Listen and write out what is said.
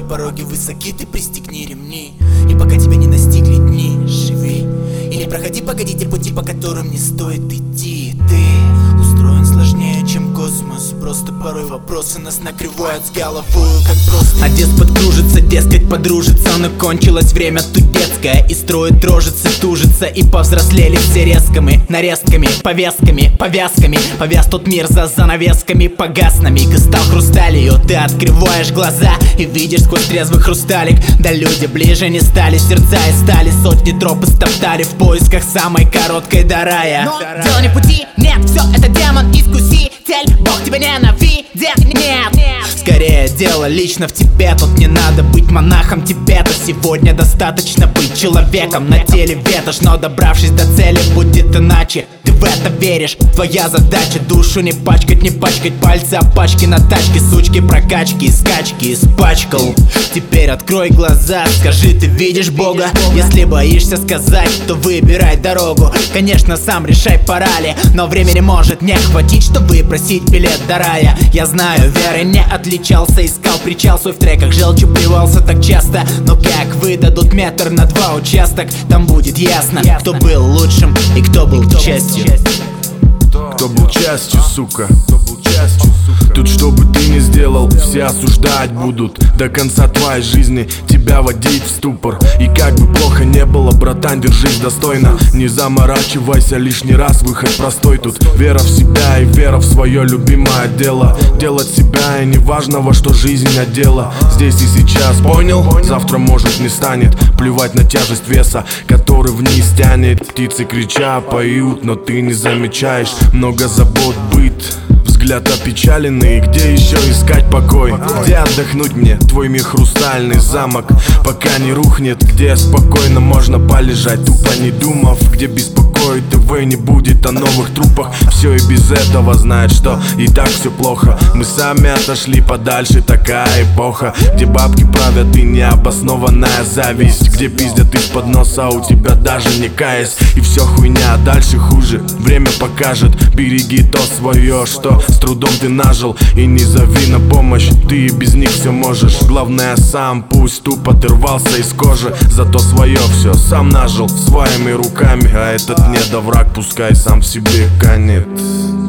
пороги высоки, ты пристегни ремни. И пока тебя не настигли дни, живи. И не проходи, погодите, пути, по которым не стоит идти. Ты устроен сложнее, чем космос. Просто порой вопросы нас накрывают с головой, как просто. А деспот кружится, дескать, подружится, но кончилось время тут детское. И строит рожицы, тужится, и повзрослели все резками, нарезками, повестками, повязками. Повяз тот мир за занавесками, погас на миг и стал хрусталью. Ты открываешь глаза и видишь сквозь трезвый хрусталик. Да люди ближе не стали, сердца и стали, сотни троп истоптали в поисках самой короткой до рая. Но дело не в пути, нет, все это демон, искуситель. Бог тебя ненавидит, нет. Скорее дело лично в тебе. Тут не надо быть монахом Тибета. Сегодня достаточно быть человеком. На теле ветошь, но добравшись до цели будет иначе. Ты в это веришь, твоя задача душу не пачкать пальцы, а пачки на тачке, сучки, прокачки, скачки испачкал. Теперь открой глаза, скажи, ты видишь Бога? Если боишься сказать, то выбирай дорогу. Конечно, сам решай, пора ли, но времени может не хватить, чтобы просить билет до рая. Я знаю, веры не отличался, искал причал свой в треках, желчью плевался так часто. Но как выдадут метр на 2 участок, там будет ясно, кто был лучшим и кто был частью. Кто был частью, сука? Тут что бы ты ни сделал, все осуждать будут. До конца твоей жизни тебя водить в ступор. И как бы плохо не было, братан, держись достойно. Не заморачивайся лишний раз, выход простой тут. Вера в себя и вера в свое любимое дело. Делать себя и не важно, во что жизнь одела. Здесь и сейчас, понял? Завтра может не станет. Плевать на тяжесть веса, который вниз тянет. Птицы крича поют, но ты не замечаешь. Много забот, быт, взгляд опечаленный. Где еще искать покой? Где отдохнуть мне? Твой мир хрустальный замок, пока не рухнет. Где спокойно можно полежать, тупо не думав. Где беспокоит ТВ не будет о новых трупах. Все и без этого знает, что и так все плохо. Мы сами отошли подальше, такая эпоха, где бабки правят и необоснованная зависть. Где пиздят из-под носа, у тебя даже не каясь. И все хуйня, а дальше хуже. Время покажет, береги то свое, что с трудом ты нажил. И не зови на помощь, ты и без них все можешь. Главное сам, пусть тупо ты рвался из кожи. Зато свое все сам нажил своими руками. А этот недовраг пускай сам в себе канет.